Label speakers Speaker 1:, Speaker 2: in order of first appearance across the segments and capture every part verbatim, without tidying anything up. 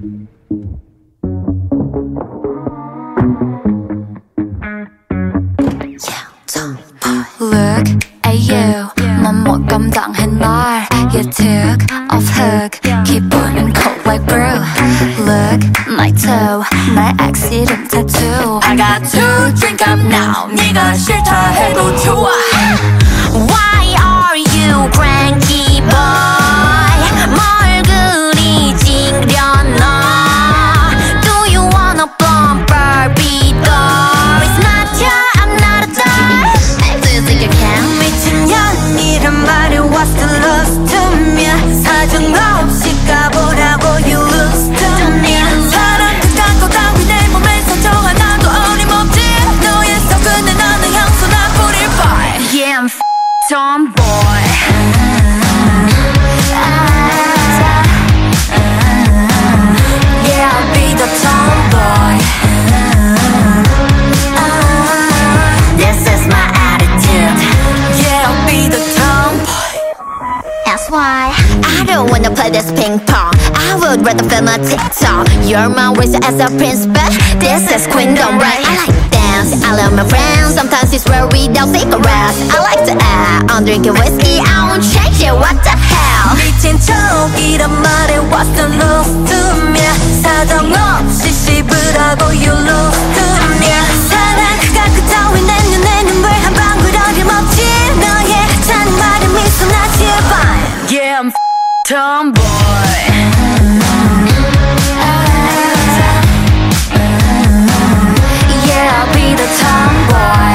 Speaker 1: Look at you, 넌 못 감당해 날. You took off hook, 기분은 cold like brew. Look, my toe, 내 ex 이름 tattoo. I got to drink up now, 네가 싫다 해도 좋아. Why are you cranky boy? 뭘 그리 찡그려놔? Do you wanna bump Barbie doll? It's not your, I'm not a doll. Do you think you can?
Speaker 2: 미친년이란 말이 what's the loss to me? 사정없이 가보라고 you lose to me. 사랑 끝까지 따위 내 몸에 상처 하나도 어림없지. 너의 속은 나는 향수 나 뿌릴 boy.
Speaker 1: Yeah, I'm f***ing tomboy.
Speaker 2: Yeah, I'll be the tomboy. This is my attitude. Yeah, I'll be the tomboy.
Speaker 1: That's why I don't wanna play this ping pong. I would rather film a TikTok. You're my waist as a prince, but this is queendom, right? I like dance, I love my friends. Sometimes it's where we don't cigarettes. I like to act, I'm drinking whiskey. I won't change it, what the hell?
Speaker 2: 미친 척이란 말에 what's the loss to me? 사정없이 씹으라고 you lose to me. 사랑 그가 그 따위 내 눈에 눈물 한 방울 어림없지. 너의 찬 말에 미소 나 제발.
Speaker 1: Yeah, I'm f***ing tomboy.
Speaker 2: Yeah, I'll be the tomboy.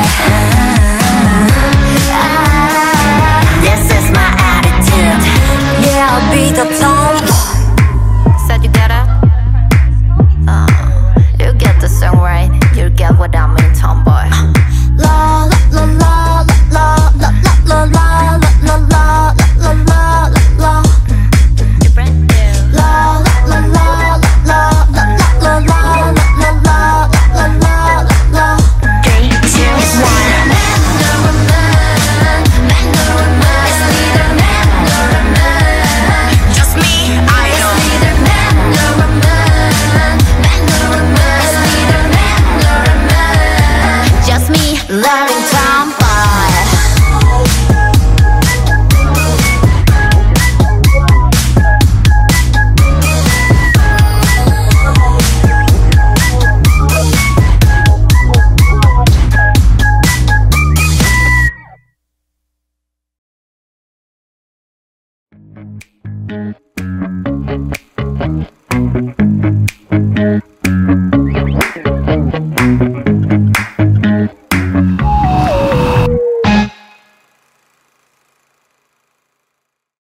Speaker 2: This is my attitude. Yeah, I'll be the tomboy.
Speaker 1: Said you get it? Uh, you get the song right. You get what I mean, tomboy.
Speaker 2: La la la la la la la la la la la la la la.
Speaker 1: You're brand new.
Speaker 2: La la la la la la la la la la la la la.
Speaker 1: Three, two, one. Just me, I know. Just me, loving tomboy.
Speaker 2: Tomboy.